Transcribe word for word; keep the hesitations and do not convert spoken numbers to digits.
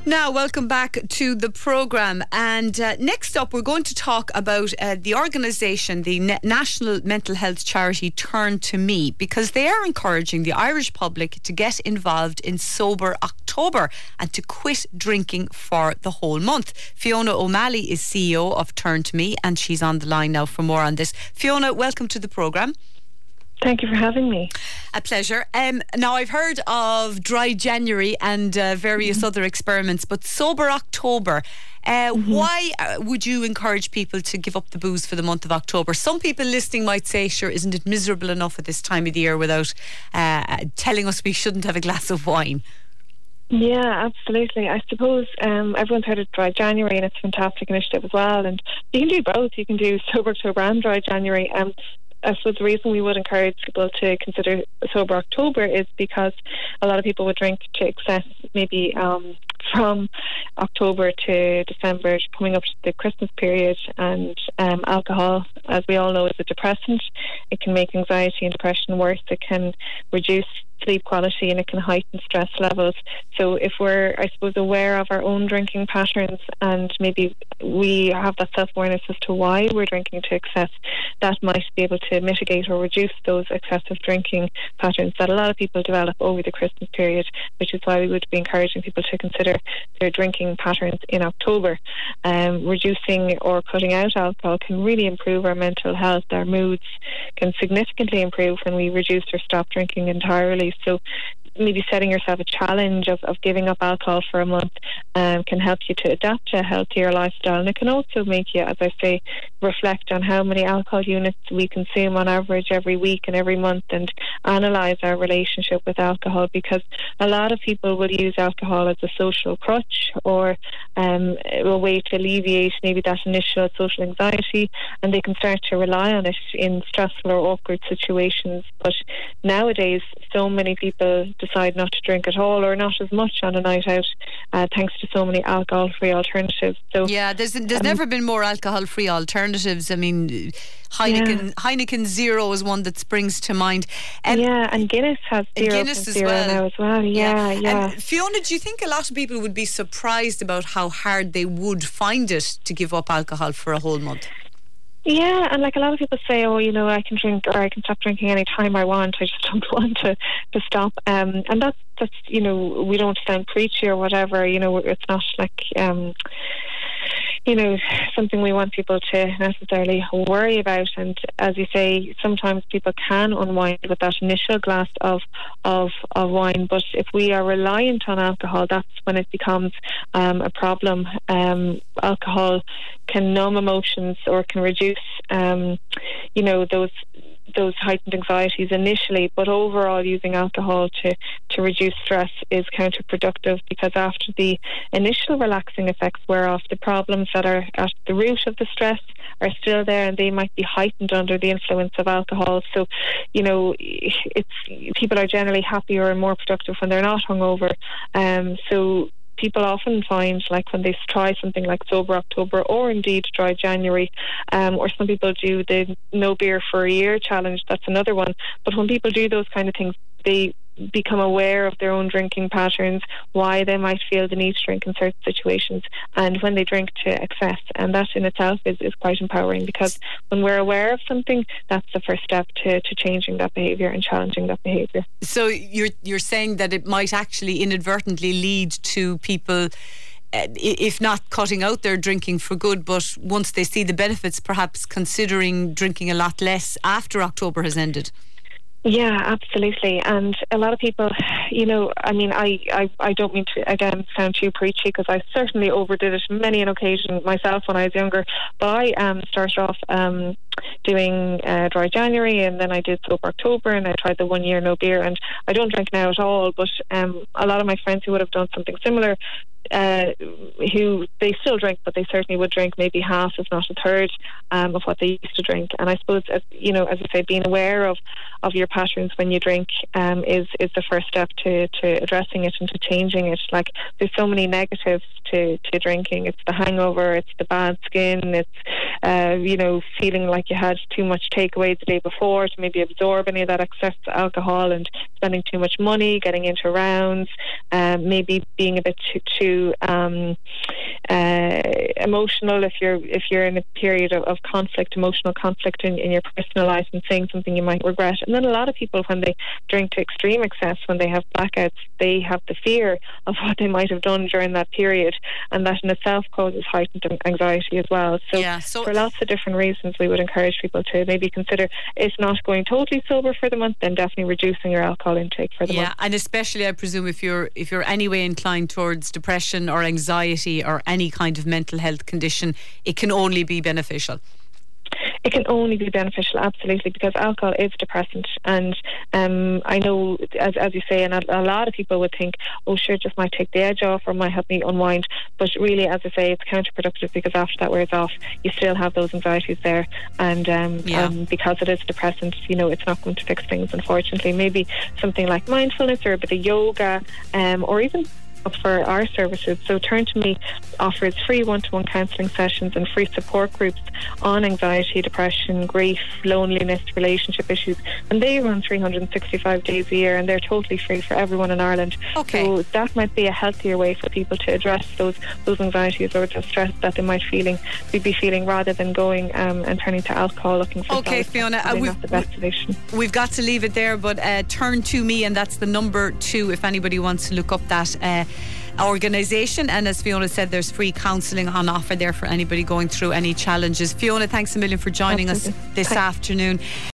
Now, welcome back to the programme. And uh, next up, we're going to talk about uh, the organisation, the Na- National Mental Health Charity Turn to Me, because they are encouraging the Irish public to get involved in Sober October and to quit drinking for the whole month. Fiona O'Malley is C E O of Turn to Me, and she's on the line now for more on this. Fiona, welcome to the programme. Thank you for having me. A pleasure. Um, now, I've heard of Dry January and uh, various mm-hmm. other experiments, but Sober October, uh, mm-hmm. why uh, would you encourage people to give up the booze for the month of October? Some people listening might say, sure, isn't it miserable enough at this time of the year without uh, telling us we shouldn't have a glass of wine? Yeah, absolutely. I suppose um, everyone's heard of Dry January, and it's a fantastic initiative as well. And you can do both. You can do Sober October and Dry January. Um, I suppose the reason we would encourage people to consider Sober October is because a lot of people would drink to excess, maybe um, from October to December, coming up to the Christmas period. And um, alcohol, as we all know, is a depressant. It can make anxiety and depression worse. It can reduce sleep quality, and it can heighten stress levels. So if we're, I suppose, aware of our own drinking patterns, and maybe we have that self-awareness as to why we're drinking to excess, that might be able to mitigate or reduce those excessive drinking patterns that a lot of people develop over the Christmas period, which is why we would be encouraging people to consider their drinking patterns in October. Um, reducing or cutting out alcohol can really improve our mental health. Our moods can significantly improve when we reduce or stop drinking entirely. So maybe setting yourself a challenge of, of giving up alcohol for a month um, can help you to adapt to a healthier lifestyle, and it can also make you, as I say, reflect on how many alcohol units we consume on average every week and every month, and analyse our relationship with alcohol, because a lot of people will use alcohol as a social crutch or um, a way to alleviate maybe that initial social anxiety, and they can start to rely on it in stressful or awkward situations. But nowadays, so many people decide not to drink at all, or not as much on a night out, uh, thanks to so many alcohol-free alternatives. So yeah, there's there's um, never been more alcohol-free alternatives. I mean, Heineken yeah. Heineken Zero is one that springs to mind. Um, yeah, and Guinness has zero, Guinness as zero well. now as well. Yeah, yeah. yeah. Um, Fiona, do you think a lot of people would be surprised about how hard they would find it to give up alcohol for a whole month? Yeah, and like a lot of people say, oh, you know, I can drink or I can stop drinking any time I want. I just don't want to, to stop. Um, and that's, that's, you know, we don't sound preachy or whatever. You know, it's not like, um, you know, something we want people to necessarily worry about. And as you say, sometimes people can unwind with that initial glass of of, of wine. But if we are reliant on alcohol, that's when it becomes um, a problem. Um, alcohol can numb emotions or can reduce, um, you know, those those heightened anxieties initially, but overall using alcohol to, to reduce stress is counterproductive, because after the initial relaxing effects wear off, the problems that are at the root of the stress are still there, and they might be heightened under the influence of alcohol. So, you know, it's people are generally happier and more productive when they're not hungover. Um, so people often find, like when they try something like Sober October or indeed Dry January, um, or some people do the no beer for a year challenge, that's another one. But when people do those kind of things, they become aware of their own drinking patterns, why they might feel the need to drink in certain situations, and when they drink to excess. And that in itself is, is quite empowering, because when we're aware of something, that's the first step to, to changing that behaviour and challenging that behaviour. So you're you're saying that it might actually inadvertently lead to people, uh, if not cutting out their drinking for good, but once they see the benefits, perhaps considering drinking a lot less after October has ended. Yeah, absolutely. And a lot of people, you know, I mean, I, I, I don't mean to, again, sound too preachy, because I certainly overdid it many an occasion myself when I was younger. But I um, started off um, doing uh, Dry January, and then I did Sober October, and I tried the one year no beer. And I don't drink now at all, but um, a lot of my friends who would have done something similar, uh, who they still drink, but they certainly would drink maybe half, if not a third, um, of what they used to drink. And I suppose, as you know, as I say, being aware of, of your patterns when you drink um, is is the first step to, to addressing it and to changing it. Like, there's so many negatives to, to drinking. It's the hangover, it's the bad skin, it's uh, you know, feeling like you had too much takeaway the day before to maybe absorb any of that excess alcohol, and spending too much money, getting into rounds, um, maybe being a bit too, too um, uh, emotional if you're if you're in a period of, of conflict, emotional conflict in, in your personal life, and saying something you might regret. And then a lot of people, when they drink to extreme excess, when they have blackouts, they have the fear of what they might have done during that period, and that in itself causes heightened anxiety as well. So, yeah, so for lots of different reasons, we would encourage people to maybe consider, if not going totally sober for the month, then definitely reducing your alcohol intake for the yeah, month. and especially I presume if you're if you're anyway inclined towards depression or anxiety or any kind of mental health condition, it can only be beneficial. It can only be beneficial, absolutely, because alcohol is a depressant. And um, I know, as, as you say, and a, a lot of people would think, oh, sure, it just might take the edge off or might help me unwind. But really, as I say, it's counterproductive, because after that wears off, you still have those anxieties there. And um, yeah. um, because it is a depressant, you know, it's not going to fix things, unfortunately. Maybe something like mindfulness or a bit of yoga, um, or even for our services. So Turn to Me offers free one-to-one counselling sessions and free support groups on anxiety, depression, grief, loneliness, relationship issues, and they run three hundred sixty-five days a year, and they're totally free for everyone in Ireland. Okay. So that might be a healthier way for people to address those those anxieties or the stress that they might feeling be feeling, rather than going um, and turning to alcohol looking for okay solace. Fiona, That's uh, we've, not the best solution. We've got to leave it there, but uh, Turn to Me, and that's the number two if anybody wants to look up that uh, organisation. And as Fiona said, there's free counselling on offer there for anybody going through any challenges. Fiona, thanks a million for joining Absolutely. us this Thanks. afternoon.